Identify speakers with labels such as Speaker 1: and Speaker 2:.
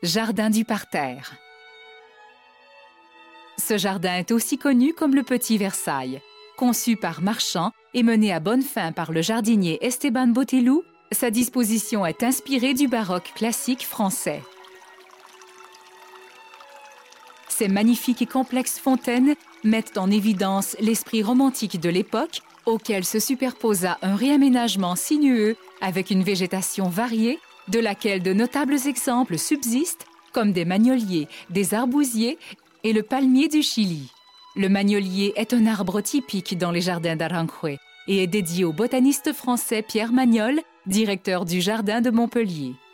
Speaker 1: Jardin du Parterre. Ce jardin est aussi connu comme le Petit Versailles. Conçu par Marchand et mené à bonne fin par le jardinier Esteban Botelho, sa disposition est inspirée du baroque classique français. Ces magnifiques et complexes fontaines mettent en évidence l'esprit romantique de l'époque, auquel se superposa un réaménagement sinueux avec une végétation variée, de laquelle de notables exemples subsistent, comme des magnoliers, des arbousiers et le palmier du Chili. Le magnolier est un arbre typique dans les jardins d'Aranjuez et est dédié au botaniste français Pierre Magnol, directeur du jardin de Montpellier.